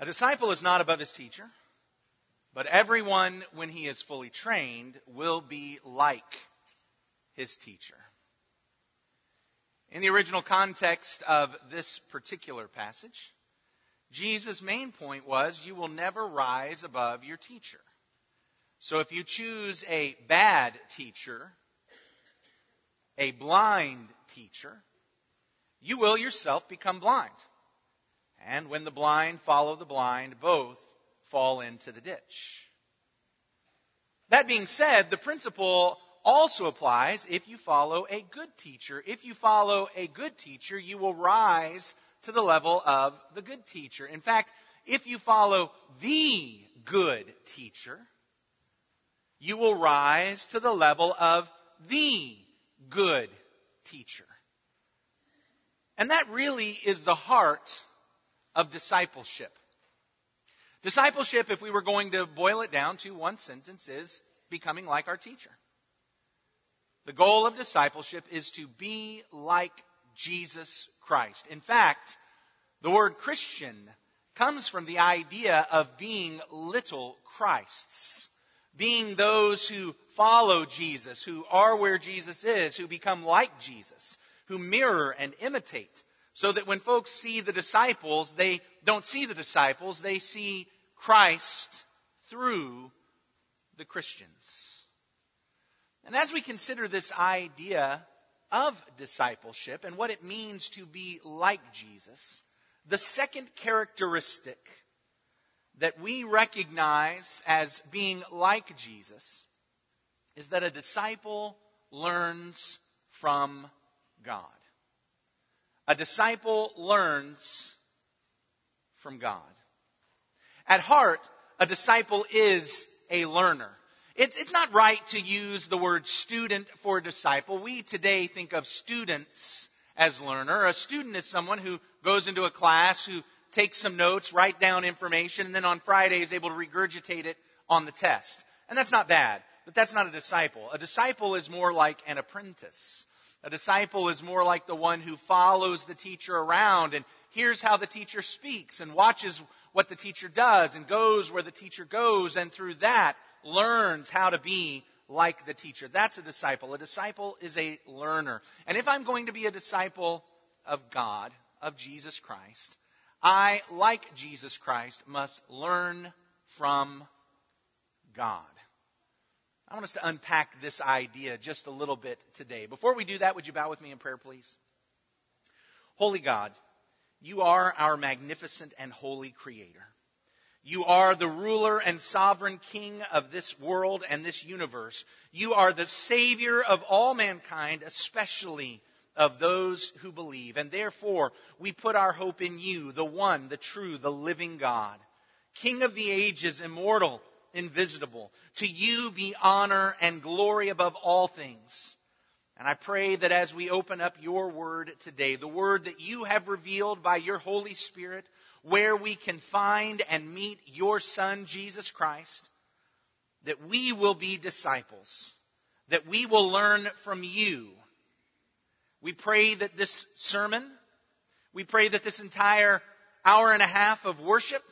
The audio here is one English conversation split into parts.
A disciple is not above his teacher, but everyone, when he is fully trained, will be like his teacher. In the original context of this particular passage, Jesus' main point was, you will never rise above your teacher. So if you choose a bad teacher, a blind teacher, you will yourself become blind. And when the blind follow the blind, both fall into the ditch. That being said, the principle also applies if you follow a good teacher. If you follow a good teacher, you will rise to the level of the good teacher. In fact, if you follow the good teacher, you will rise to the level of the good teacher. And that really is the heart of discipleship. Discipleship, if we were going to boil it down to one sentence, is becoming like our teacher. The goal of discipleship is to be like Jesus Christ. In fact, the word Christian comes from the idea of being little Christs. Being those who follow Jesus, who are where Jesus is, who become like Jesus, who mirror and imitate. So that when folks see the disciples, they don't see the disciples, they see Christ through the Christians. And as we consider this idea of discipleship and what it means to be like Jesus, the second characteristic that we recognize as being like Jesus is that a disciple learns from God. A disciple learns from God. At heart, a disciple is a learner. It's not right to use the word student for a disciple. We today think of students as learner. A student is someone who goes into a class, who takes some notes, write down information, and then on Friday is able to regurgitate it on the test. And that's not bad, but that's not a disciple. A disciple is more like an apprentice. A disciple is more like the one who follows the teacher around and hears how the teacher speaks and watches what the teacher does and goes where the teacher goes, and through that learns how to be like the teacher. That's a disciple. A disciple is a learner. And if I'm going to be a disciple of God, of Jesus Christ, I, like Jesus Christ, must learn from God. I want us to unpack this idea just a little bit today. Before we do that, would you bow with me in prayer, please? Holy God, you are our magnificent and holy Creator. You are the ruler and sovereign King of this world and this universe. You are the Savior of all mankind, especially of those who believe. And therefore, we put our hope in you, the one, the true, the living God. King of the ages, immortal, invisible. To you be honor and glory above all things. And I pray that as we open up your word today, the word that you have revealed by your Holy Spirit, where we can find and meet your Son, Jesus Christ, that we will be disciples, that we will learn from you. We pray that this sermon, we pray that this entire hour and a half of worship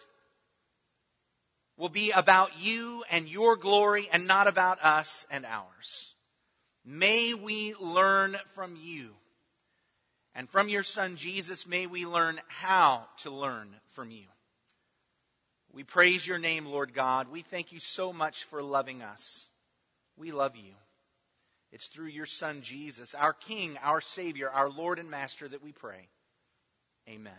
will be about you and your glory and not about us and ours. May we learn from you. And from your Son, Jesus, may we learn how to learn from you. We praise your name, Lord God. We thank you so much for loving us. We love you. It's through your Son, Jesus, our King, our Savior, our Lord and Master, that we pray. Amen.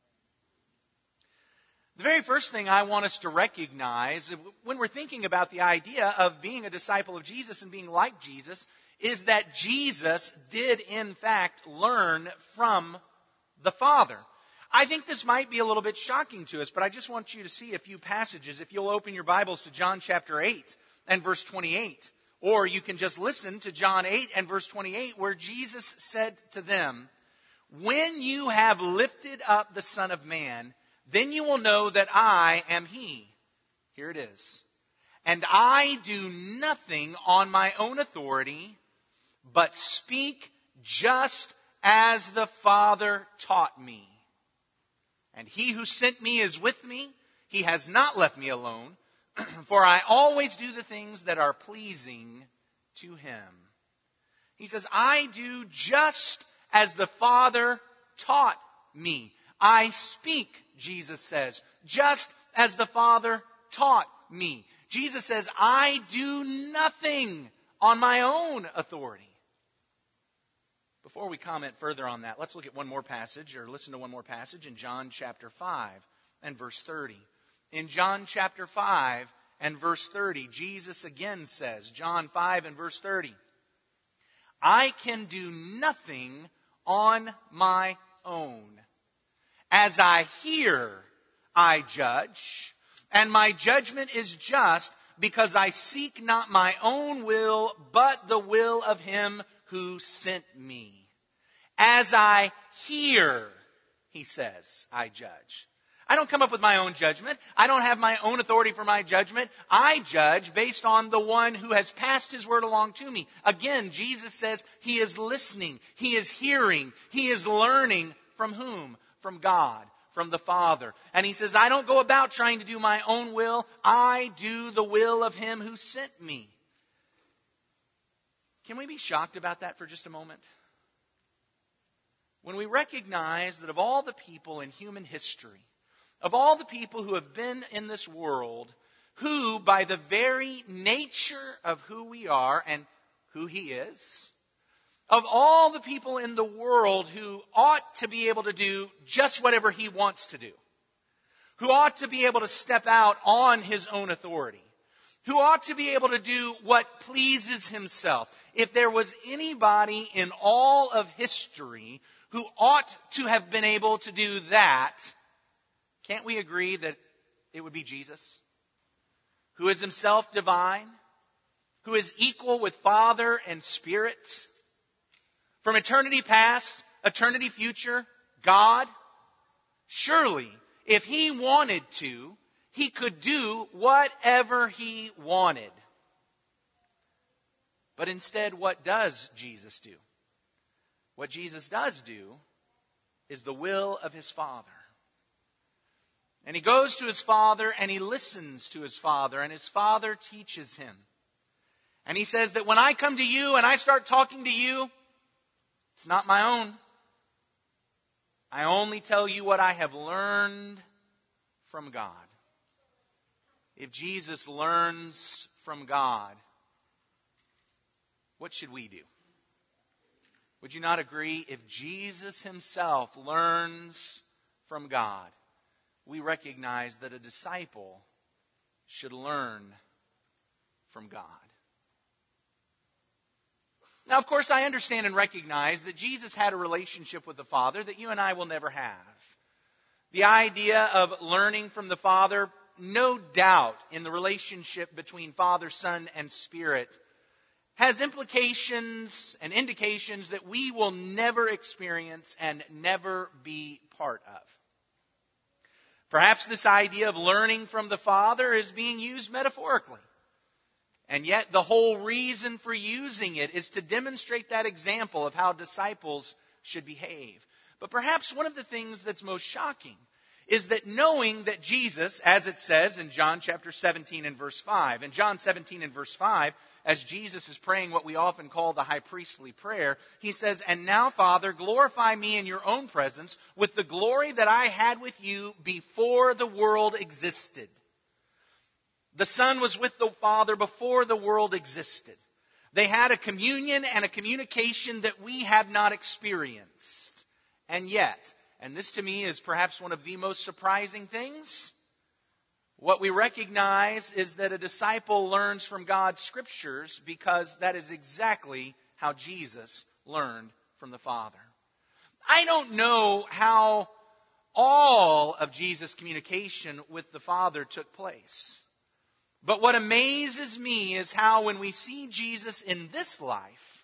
The very first thing I want us to recognize when we're thinking about the idea of being a disciple of Jesus and being like Jesus is that Jesus did, in fact, learn from the Father. I think this might be a little bit shocking to us, but I just want you to see a few passages. If you'll open your Bibles to John chapter 8 and verse 28. Or you can just listen to John 8 and verse 28, where Jesus said to them, "When you have lifted up the Son of Man, then you will know that I am He." Here it is. "And I do nothing on my own authority, but speak just as the Father taught me. And He who sent me is with me. He has not left me alone, for I always do the things that are pleasing to Him. He says, I do just as the Father taught me. I speak, Jesus says, just as the Father taught me. Jesus says, I do nothing on my own authority. Before we comment further on that, let's look at one more passage, or listen to one more passage in John chapter 5 and verse 30. In John chapter 5 and verse 30, Jesus again says, John 5 and verse 30, I can do nothing on my own. As I hear, I judge, and my judgment is just, because I seek not my own will, but the will of Him who sent me. As I hear, he says, I judge. I don't come up with my own judgment. I don't have my own authority for my judgment. I judge based on the one who has passed His word along to me. Again, Jesus says He is listening. He is hearing. He is learning from whom? From God, from the Father. And He says, I don't go about trying to do my own will. I do the will of Him who sent me. Can we be shocked about that for just a moment? When we recognize that of all the people in human history, of all the people who have been in this world, who by the very nature of who we are and who He is, of all the people in the world who ought to be able to do just whatever He wants to do, who ought to be able to step out on His own authority, who ought to be able to do what pleases Himself. If there was anybody in all of history who ought to have been able to do that, can't we agree that it would be Jesus? Who is Himself divine, who is equal with Father and Spirit, from eternity past, eternity future, God. Surely, if He wanted to, He could do whatever He wanted. But instead, what does Jesus do? What Jesus does do is the will of His Father. And He goes to His Father and He listens to His Father, and His Father teaches Him. And He says that when I come to you and I start talking to you, it's not my own. I only tell you what I have learned from God. If Jesus learns from God, what should we do? Would you not agree? If Jesus Himself learns from God, we recognize that a disciple should learn from God. Now, of course, I understand and recognize that Jesus had a relationship with the Father that you and I will never have. The idea of learning from the Father, no doubt in the relationship between Father, Son, and Spirit, has implications and indications that we will never experience and never be part of. Perhaps this idea of learning from the Father is being used metaphorically. And yet the whole reason for using it is to demonstrate that example of how disciples should behave. But perhaps one of the things that's most shocking is that knowing that Jesus, as it says in John chapter 17 and verse 5, in John 17 and verse 5, as Jesus is praying what we often call the high priestly prayer, He says, and now, Father, glorify me in your own presence with the glory that I had with you before the world existed. The Son was with the Father before the world existed. They had a communion and a communication that we have not experienced. And yet, and this to me is perhaps one of the most surprising things, what we recognize is that a disciple learns from God's Scriptures because that is exactly how Jesus learned from the Father. I don't know how all of Jesus' communication with the Father took place. But what amazes me is how when we see Jesus in this life,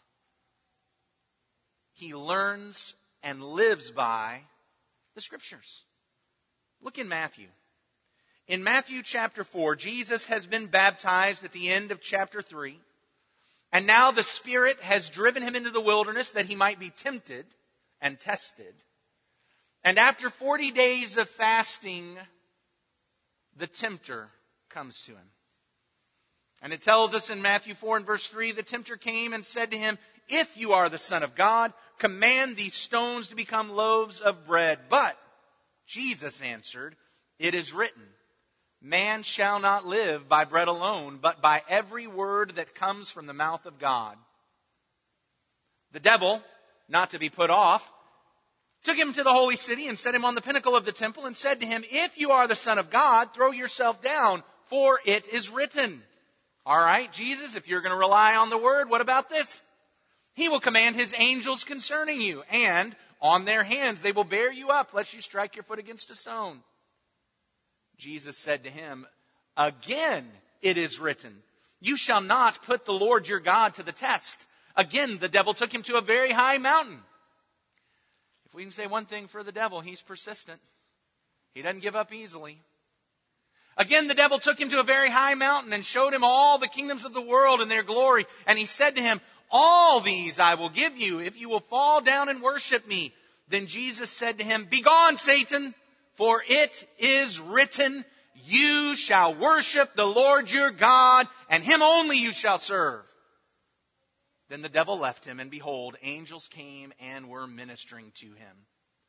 He learns and lives by the Scriptures. Look in Matthew. In Matthew chapter 4, Jesus has been baptized at the end of chapter 3. And now the Spirit has driven Him into the wilderness that He might be tempted and tested. And after 40 days of fasting, the tempter comes to him. And it tells us in Matthew 4 and verse 3, the tempter came and said to him, "If you are the Son of God, command these stones to become loaves of bread." But Jesus answered, "It is written, man shall not live by bread alone, but by every word that comes from the mouth of God." The devil, not to be put off, took him to the holy city and set him on the pinnacle of the temple and said to him, "If you are the Son of God, throw yourself down, for it is written." All right, Jesus, if you're going to rely on the word, what about this? "He will command his angels concerning you, and on their hands they will bear you up, lest you strike your foot against a stone." Jesus said to him, "Again it is written, you shall not put the Lord your God to the test." Again, the devil took him to a very high mountain. If we can say one thing for the devil, he's persistent. He doesn't give up easily. Again, the devil took him to a very high mountain and showed him all the kingdoms of the world and their glory. And he said to him, "All these I will give you if you will fall down and worship me." Then Jesus said to him, "Begone, Satan, for it is written, you shall worship the Lord your God, and him only you shall serve." Then the devil left him, and behold, angels came and were ministering to him.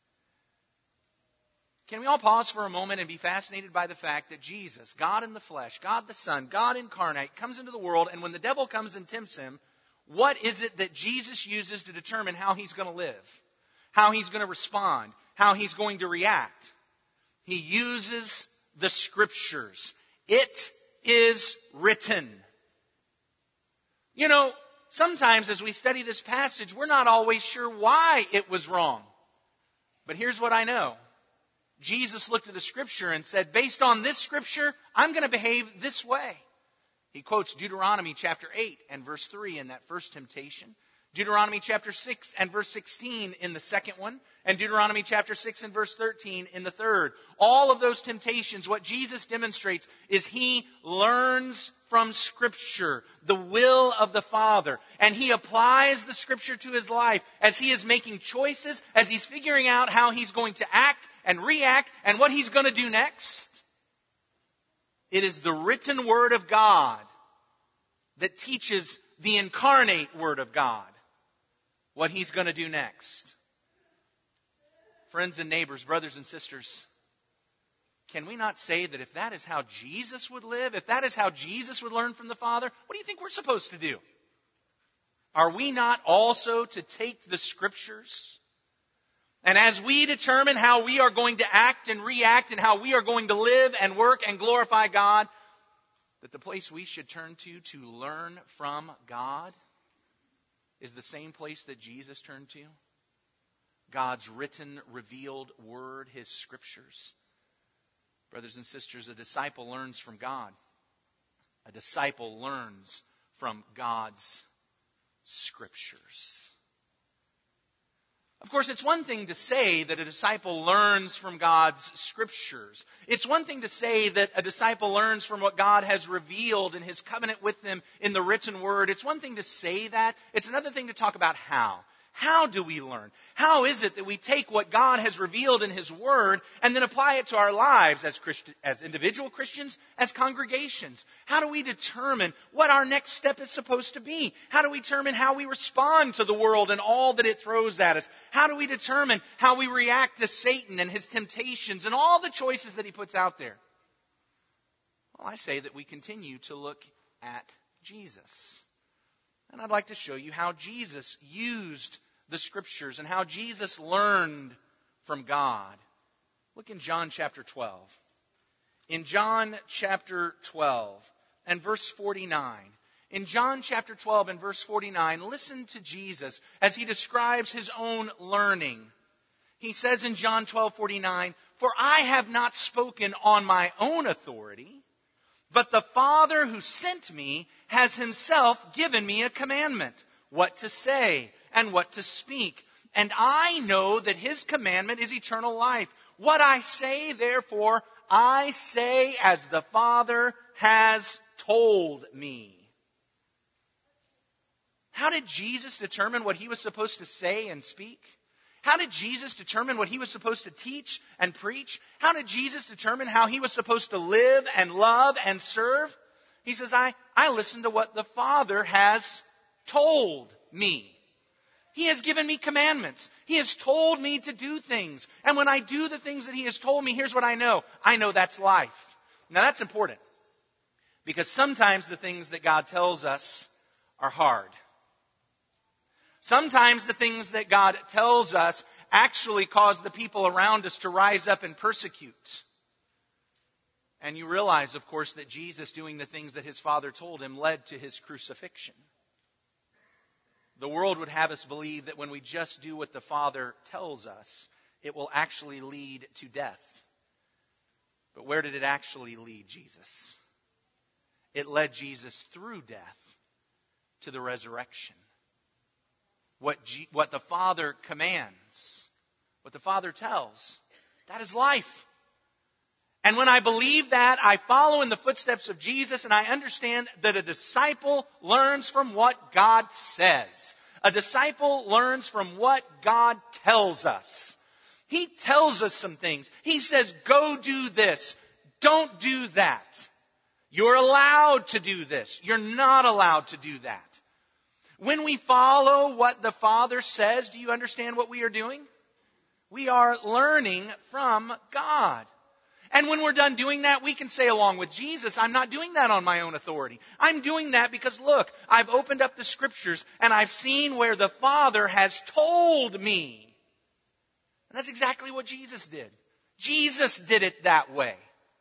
Can we all pause for a moment and be fascinated by the fact that Jesus, God in the flesh, God the Son, God incarnate, comes into the world, and when the devil comes and tempts him, what is it that Jesus uses to determine how he's going to live, how he's going to respond, how he's going to react? He uses the Scriptures. It is written. You know, sometimes as we study this passage, we're not always sure why it was wrong. But here's what I know. Jesus looked at the Scripture and said, based on this Scripture, I'm going to behave this way. He quotes Deuteronomy chapter 8 and verse 3 in that first temptation. Deuteronomy chapter 6 and verse 16 in the second one. And Deuteronomy chapter 6 and verse 13 in the third. All of those temptations, what Jesus demonstrates is he learns from Scripture the will of the Father. And he applies the Scripture to his life as he is making choices, as he's figuring out how he's going to act and react and what he's going to do next. It is the written Word of God that teaches the incarnate Word of God what he's going to do next. Friends and neighbors, brothers and sisters, can we not say that if that is how Jesus would live, if that is how Jesus would learn from the Father, what do you think we're supposed to do? Are we not also to take the Scriptures? And as we determine how we are going to act and react and how we are going to live and work and glorify God, that the place we should turn to learn from God is the same place that Jesus turned to? God's written, revealed Word, His Scriptures. Brothers and sisters, a disciple learns from God. A disciple learns from God's Scriptures. Of course, it's one thing to say that a disciple learns from God's Scriptures. It's one thing to say that a disciple learns from what God has revealed in His covenant with them in the written Word. It's one thing to say that. It's another thing to talk about how. How do we learn? How is it that we take what God has revealed in His Word and then apply it to our lives as individual Christians, as congregations? How do we determine what our next step is supposed to be? How do we determine how we respond to the world and all that it throws at us? How do we determine how we react to Satan and his temptations and all the choices that he puts out there? Well, I say that we continue to look at Jesus. And I'd like to show you how Jesus used the Scriptures and how Jesus learned from God. Look in John chapter 12. In John chapter 12 and verse 49. In John chapter 12 and verse 49, listen to Jesus as He describes His own learning. He says in John 12:49, "For I have not spoken on my own authority, but the Father who sent me has Himself given me a commandment, what to say and what to speak. And I know that His commandment is eternal life. What I say, therefore, I say as the Father has told me." How did Jesus determine what He was supposed to say and speak? How did Jesus determine what he was supposed to teach and preach? How did Jesus determine how he was supposed to live and love and serve? He says, I listen to what the Father has told me. He has given me commandments. He has told me to do things. And when I do the things that he has told me, here's what I know. I know that's life. Now that's important. Because sometimes the things that God tells us are hard. Sometimes the things that God tells us actually cause the people around us to rise up and persecute. And you realize, of course, that Jesus doing the things that his Father told him led to his crucifixion. The world would have us believe that when we just do what the Father tells us, it will actually lead to death. But where did it actually lead Jesus? It led Jesus through death to the resurrection. What the Father commands, what the Father tells, that is life. And when I believe that, I follow in the footsteps of Jesus, and I understand that a disciple learns from what God says. A disciple learns from what God tells us. He tells us some things. He says, go do this. Don't do that. You're allowed to do this. You're not allowed to do that. When we follow what the Father says, do you understand what we are doing? We are learning from God. And when we're done doing that, we can say along with Jesus, I'm not doing that on my own authority. I'm doing that because, look, I've opened up the Scriptures and I've seen where the Father has told me. And that's exactly what Jesus did. Jesus did it that way.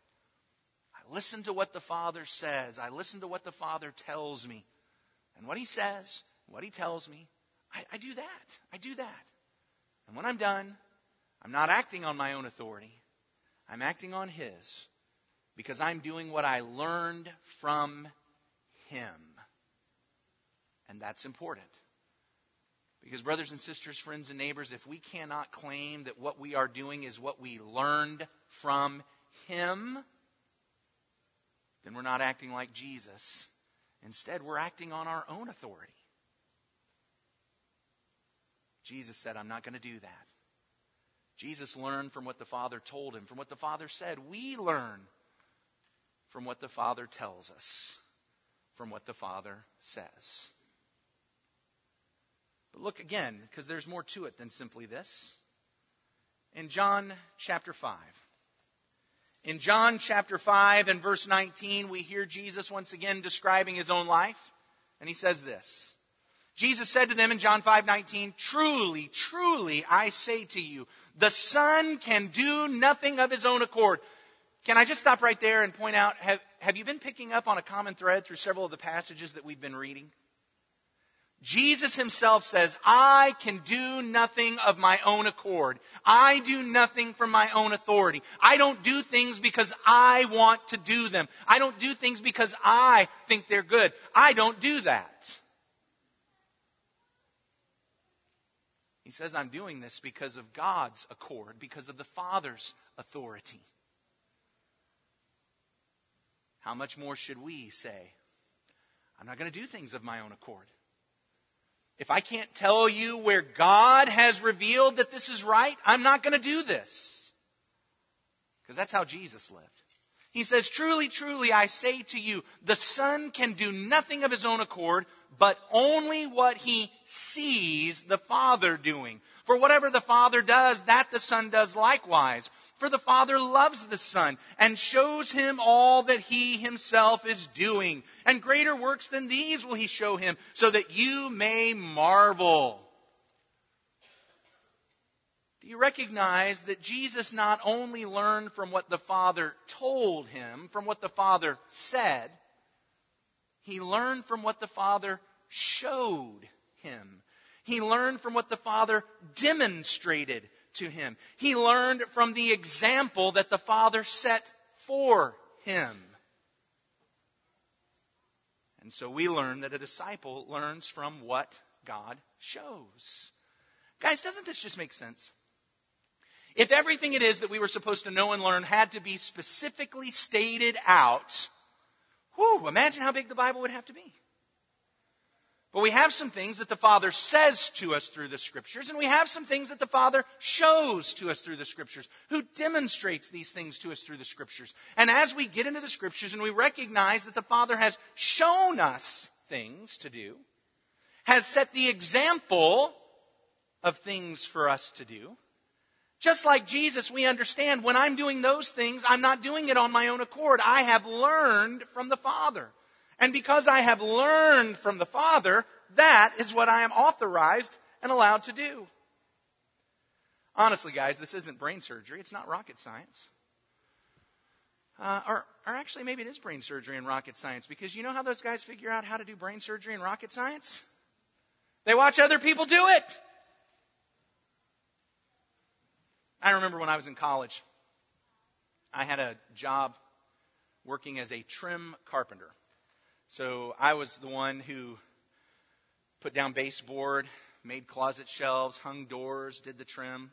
I listen to what the Father says. I listen to what the Father tells me. And what he says, what he tells me, I do that. I do that. And when I'm done, I'm not acting on my own authority. I'm acting on his because I'm doing what I learned from him. And that's important. Because brothers and sisters, friends and neighbors, if we cannot claim that what we are doing is what we learned from him, then we're not acting like Jesus. Instead, we're acting on our own authority. Jesus said, I'm not going to do that. Jesus learned from what the Father told him, from what the Father said. We learn from what the Father tells us, from what the Father says. But look again, because there's more to it than simply this. In John chapter 5. In John chapter 5 and verse 19, we hear Jesus once again describing his own life. And he says this. Jesus said to them in John 5:19, truly, truly, I say to you, the Son can do nothing of his own accord. Can I just stop right there and point out, have you been picking up on a common thread through several of the passages that we've been reading? Jesus himself says, I can do nothing of my own accord. I do nothing from my own authority. I don't do things because I want to do them. I don't do things because I think they're good. I don't do that. He says, I'm doing this because of God's accord, because of the Father's authority. How much more should we say, I'm not going to do things of my own accord? If I can't tell you where God has revealed that this is right, I'm not going to do this. Because that's how Jesus lived. He says, truly, truly, I say to you, the Son can do nothing of his own accord, but only what he sees the Father doing. For whatever the Father does, that the Son does likewise. For the Father loves the Son and shows him all that he himself is doing. And greater works than these will he show him, so that you may marvel. Do you recognize that Jesus not only learned from what the Father told him, from what the Father said, he learned from what the Father showed him. He learned from what the Father demonstrated to him. He learned from the example that the Father set for him. And so we learn that a disciple learns from what God shows. Guys, doesn't this just make sense? If everything it is that we were supposed to know and learn had to be specifically stated out, imagine how big the Bible would have to be. But we have some things that the Father says to us through the Scriptures, and we have some things that the Father shows to us through the Scriptures, who demonstrates these things to us through the Scriptures. And as we get into the Scriptures and we recognize that the Father has shown us things to do, has set the example of things for us to do, just like Jesus, we understand when I'm doing those things, I'm not doing it on my own accord. I have learned from the Father. And because I have learned from the Father, that is what I am authorized and allowed to do. Honestly, guys, this isn't brain surgery. It's not rocket science. Or actually, maybe it is brain surgery and rocket science. Because you know how those guys figure out how to do brain surgery and rocket science? They watch other people do it. I remember when I was in college, I had a job working as a trim carpenter. So I was the one who put down baseboard, made closet shelves, hung doors, did the trim.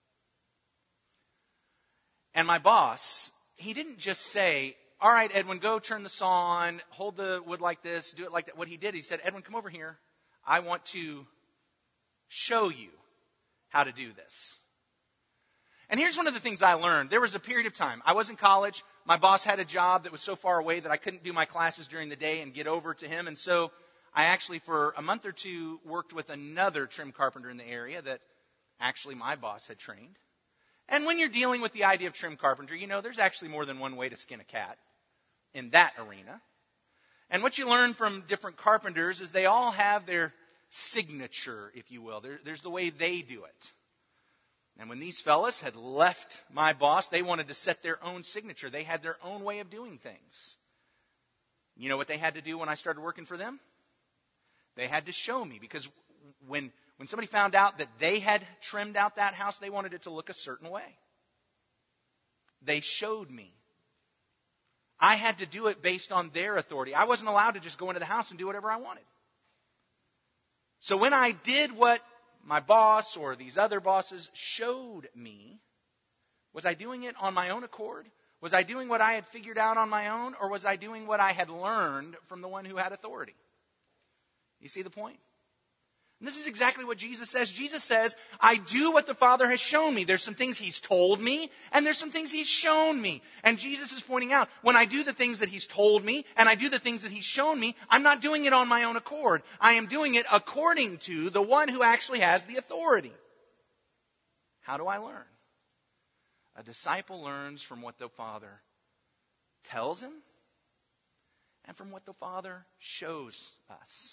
And my boss, he didn't just say, all right, Edwin, go turn the saw on, hold the wood like this, do it like that. What he did, he said, Edwin, come over here. I want to show you how to do this. And here's one of the things I learned. There was a period of time. I was in college. My boss had a job that was so far away that I couldn't do my classes during the day and get over to him. And so I actually, for a month or two, worked with another trim carpenter in the area that actually my boss had trained. And when you're dealing with the idea of trim carpentry, you know, there's actually more than one way to skin a cat in that arena. And what you learn from different carpenters is they all have their signature, if you will. There's the way they do it. And when these fellas had left my boss, they wanted to set their own signature. They had their own way of doing things. You know what they had to do when I started working for them? They had to show me, because when somebody found out that they had trimmed out that house, they wanted it to look a certain way. They showed me. I had to do it based on their authority. I wasn't allowed to just go into the house and do whatever I wanted. So when I did what my boss or these other bosses showed me, was I doing it on my own accord? Was I doing what I had figured out on my own? Or was I doing what I had learned from the one who had authority? You see the point? And this is exactly what Jesus says. Jesus says, I do what the Father has shown me. There's some things He's told me, and there's some things He's shown me. And Jesus is pointing out, when I do the things that He's told me, and I do the things that He's shown me, I'm not doing it on my own accord. I am doing it according to the one who actually has the authority. How do I learn? A disciple learns from what the Father tells him, and from what the Father shows us.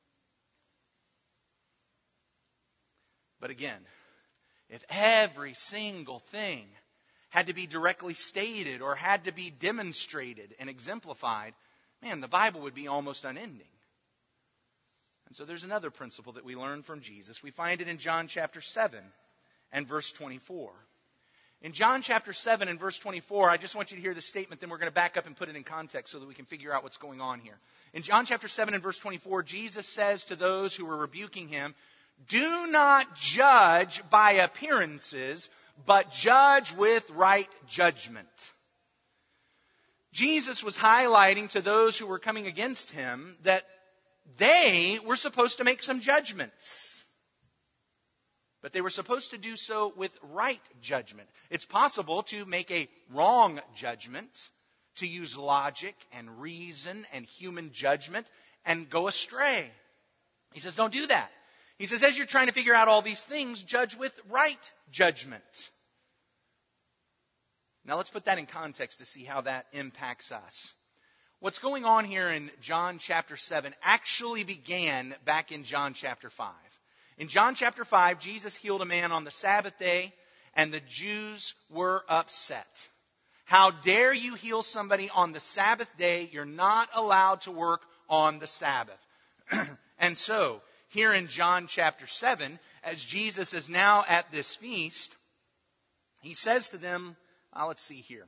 But again, if every single thing had to be directly stated or had to be demonstrated and exemplified, man, the Bible would be almost unending. And so there's another principle that we learn from Jesus. We find it in John chapter 7 and verse 24. In John chapter 7 and verse 24, I just want you to hear the statement, then we're going to back up and put it in context so that we can figure out what's going on here. In John chapter 7 and verse 24, Jesus says to those who were rebuking Him, do not judge by appearances, but judge with right judgment. Jesus was highlighting to those who were coming against Him that they were supposed to make some judgments. But they were supposed to do so with right judgment. It's possible to make a wrong judgment, to use logic and reason and human judgment and go astray. He says, don't do that. He says, as you're trying to figure out all these things, judge with right judgment. Now let's put that in context to see how that impacts us. What's going on here in John chapter 7 actually began back in John chapter 5. In John chapter 5, Jesus healed a man on the Sabbath day, and the Jews were upset. How dare you heal somebody on the Sabbath day? You're not allowed to work on the Sabbath. And so, here in John chapter 7, as Jesus is now at this feast, He says to them, let's see here.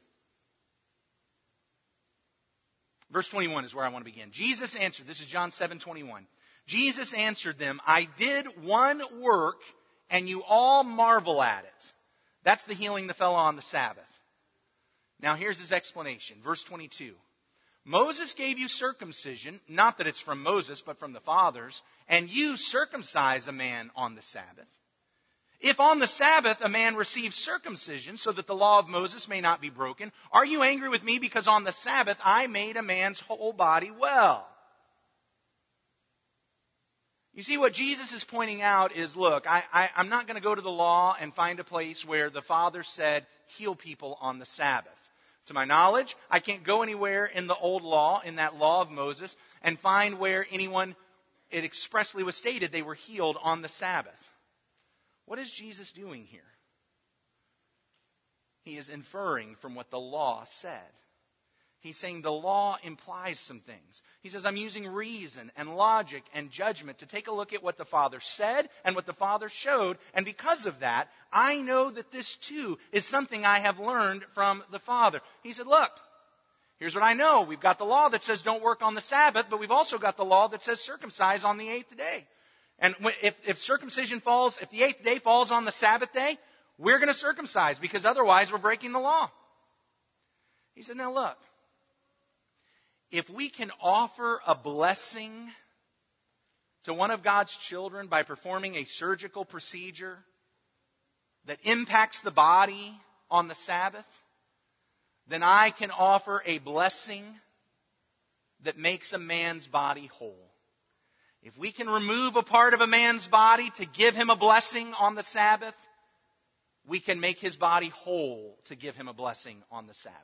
Verse 21 is where I want to begin. Jesus answered, this is John 7:21. Jesus answered them, I did one work, and you all marvel at it. That's the healing the fellow on the Sabbath. Now here's His explanation. Verse 22. Moses gave you circumcision, not that it's from Moses, but from the fathers, and you circumcise a man on the Sabbath. If on the Sabbath a man receives circumcision so that the law of Moses may not be broken, are you angry with me because on the Sabbath I made a man's whole body well? You see, what Jesus is pointing out is, look, I'm not going to go to the law and find a place where the Father said, heal people on the Sabbath. To my knowledge, I can't go anywhere in the old law, in that law of Moses, and find where it expressly was stated they were healed on the Sabbath. What is Jesus doing here? He is inferring from what the law said. He's saying the law implies some things. He says, I'm using reason and logic and judgment to take a look at what the Father said and what the Father showed. And because of that, I know that this too is something I have learned from the Father. He said, look, here's what I know. We've got the law that says don't work on the Sabbath, but we've also got the law that says circumcise on the 8th day. And if circumcision falls, if the 8th day falls on the Sabbath day, we're going to circumcise because otherwise we're breaking the law. He said, now look. If we can offer a blessing to one of God's children by performing a surgical procedure that impacts the body on the Sabbath, then I can offer a blessing that makes a man's body whole. If we can remove a part of a man's body to give him a blessing on the Sabbath, we can make his body whole to give him a blessing on the Sabbath.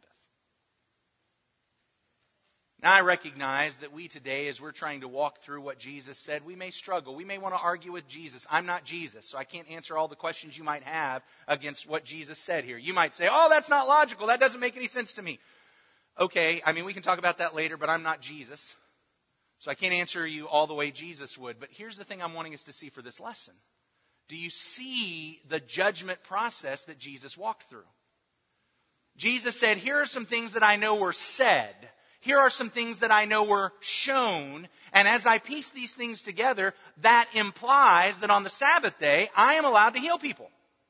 Now, I recognize that we today, as we're trying to walk through what Jesus said, we may struggle. We may want to argue with Jesus. I'm not Jesus, so I can't answer all the questions you might have against what Jesus said here. You might say, oh, that's not logical. That doesn't make any sense to me. Okay, we can talk about that later, but I'm not Jesus. So I can't answer you all the way Jesus would. But here's the thing I'm wanting us to see for this lesson. Do you see the judgment process that Jesus walked through? Jesus said, here are some things that I know were said. Here are some things that I know were shown, and as I piece these things together, that implies that on the Sabbath day, I am allowed to heal people.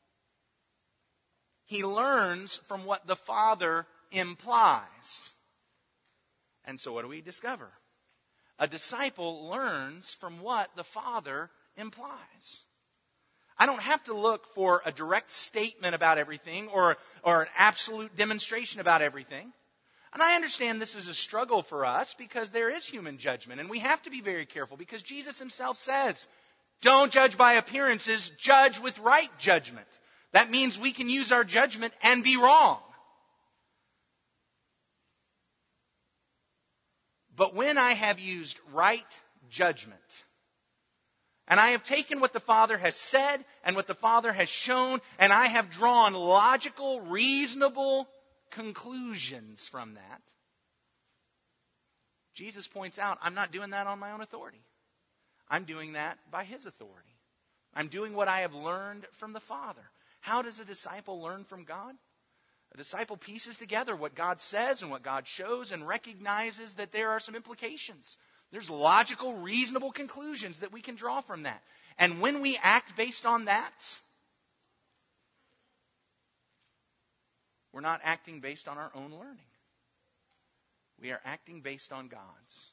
He learns from what the Father implies. And so what do we discover? A disciple learns from what the Father implies. I don't have to look for a direct statement about everything or an absolute demonstration about everything. And I understand this is a struggle for us because there is human judgment. And we have to be very careful because Jesus himself says, don't judge by appearances, judge with right judgment. That means we can use our judgment and be wrong. But when I have used right judgment, and I have taken what the Father has said and what the Father has shown, and I have drawn logical, reasonable conclusions from that, Jesus points out, I'm not doing that on my own authority. I'm doing that by His authority. I'm doing what I have learned from the Father. How does a disciple learn from God? A disciple pieces together what God says and what God shows and recognizes that there are some implications. There's logical, reasonable conclusions that we can draw from that. And when we act based on that, we're not acting based on our own learning. We are acting based on God's.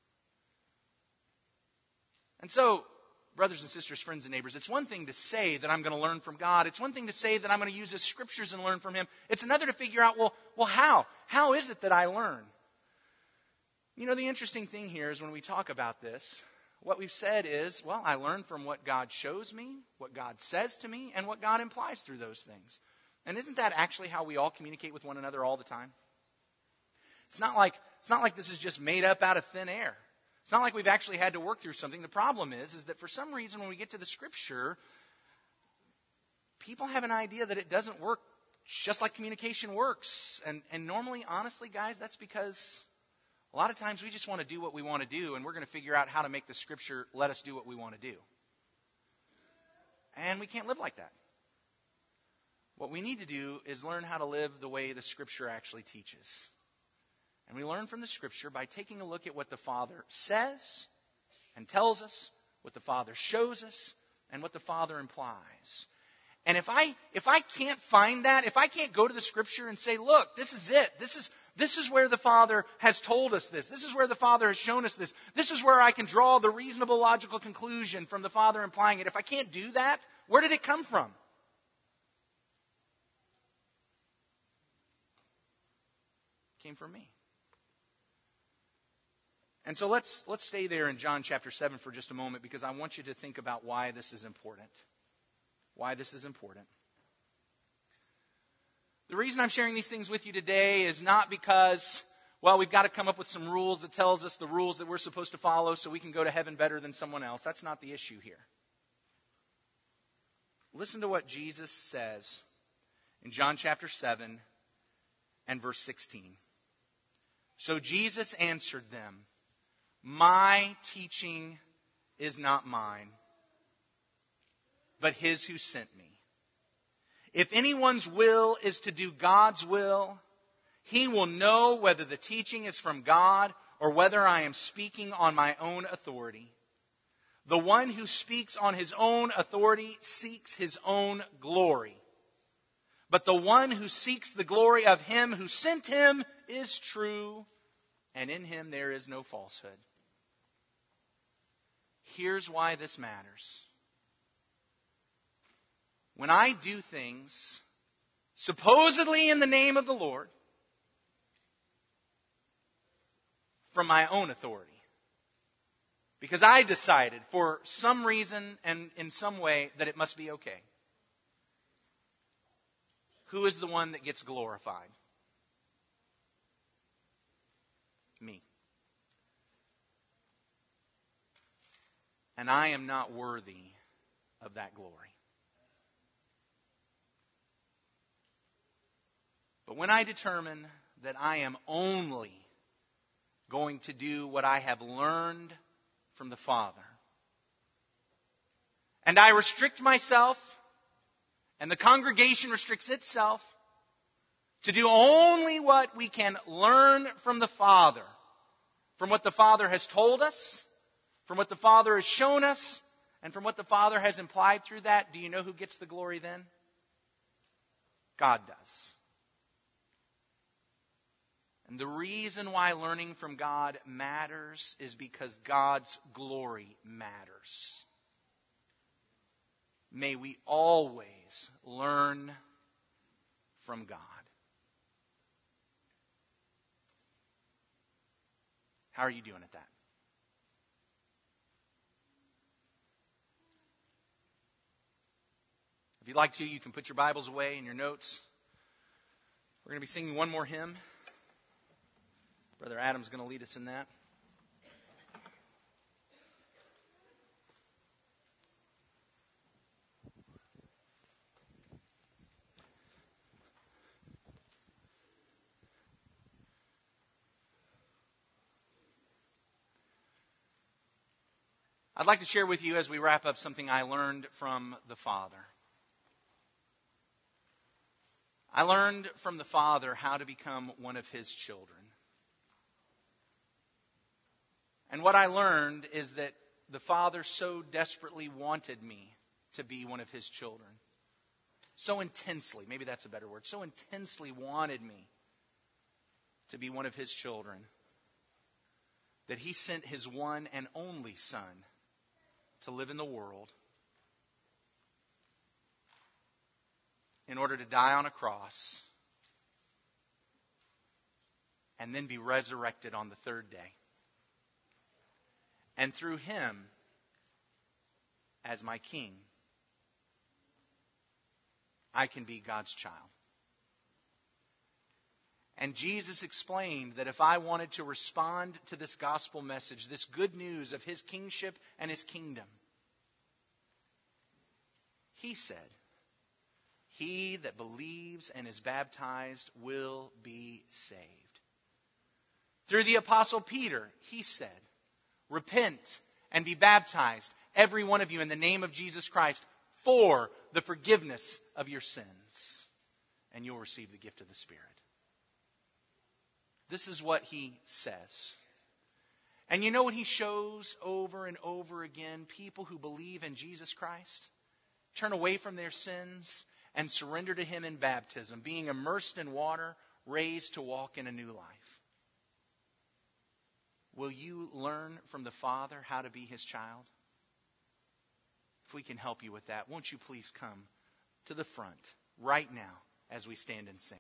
And so, brothers and sisters, friends and neighbors, it's one thing to say that I'm going to learn from God. It's one thing to say that I'm going to use His Scriptures and learn from Him. It's another to figure out, well, how? How is it that I learn? You know, the interesting thing here is when we talk about this, what we've said is, well, I learn from what God shows me, what God says to me, and what God implies through those things. And isn't that actually how we all communicate with one another all the time? It's not like this is just made up out of thin air. It's not like we've actually had to work through something. The problem is that for some reason when we get to the Scripture, people have an idea that it doesn't work just like communication works. And normally, honestly, guys, that's because a lot of times we just want to do what we want to do, and we're going to figure out how to make the Scripture let us do what we want to do. And we can't live like that. What we need to do is learn how to live the way the Scripture actually teaches. And we learn from the Scripture by taking a look at what the Father says and tells us, what the Father shows us, and what the Father implies. And if I can't find that, if I can't go to the Scripture and say, look, this is it. This is where the Father has told us this. This is where the Father has shown us this. This is where I can draw the reasonable logical conclusion from the Father implying it. If I can't do that, where did it come from? It came from me. And so let's stay there in John chapter 7 for just a moment, because I want you to think about why this is important. Why this is important. The reason I'm sharing these things with you today is not because, well, we've got to come up with some rules that tells us the rules that we're supposed to follow so we can go to heaven better than someone else. That's not the issue here. Listen to what Jesus says in John chapter 7 and verse 16. So Jesus answered them, "My teaching is not mine, but his who sent me. If anyone's will is to do God's will, he will know whether the teaching is from God or whether I am speaking on my own authority. The one who speaks on his own authority seeks his own glory. But the one who seeks the glory of him who sent him is true, and in him there is no falsehood." Here's why this matters. When I do things supposedly in the name of the Lord from my own authority, because I decided for some reason and in some way that it must be okay, who is the one that gets glorified? Me. And I am not worthy of that glory. But when I determine that I am only going to do what I have learned from the Father, and I restrict myself, and the congregation restricts itself, to do only what we can learn from the Father, from what the Father has told us, from what the Father has shown us, and from what the Father has implied through that, do you know who gets the glory then? God does. And the reason why learning from God matters is because God's glory matters. May we always learn from God. How are you doing at that? If you'd like to, you can put your Bibles away in your notes. We're going to be singing one more hymn. Brother Adam's going to lead us in that. I'd like to share with you as we wrap up something I learned from the Father. I learned from the Father how to become one of His children. And what I learned is that the Father so desperately wanted me to be one of His children. So intensely, maybe that's a better word, so intensely wanted me to be one of His children that He sent His one and only Son to live in the world in order to die on a cross and then be resurrected on the third day. And through Him, as my King, I can be God's child. And Jesus explained that if I wanted to respond to this gospel message, this good news of His kingship and His kingdom, He said, "He that believes and is baptized will be saved." Through the Apostle Peter, he said, "Repent and be baptized, every one of you, in the name of Jesus Christ, for the forgiveness of your sins, and you'll receive the gift of the Spirit." This is what he says. And you know what he shows over and over again? People who believe in Jesus Christ, turn away from their sins, and surrender to Him in baptism, being immersed in water, raised to walk in a new life? Will you learn from the Father how to be His child? If we can help you with that, won't you please come to the front right now as we stand and sing?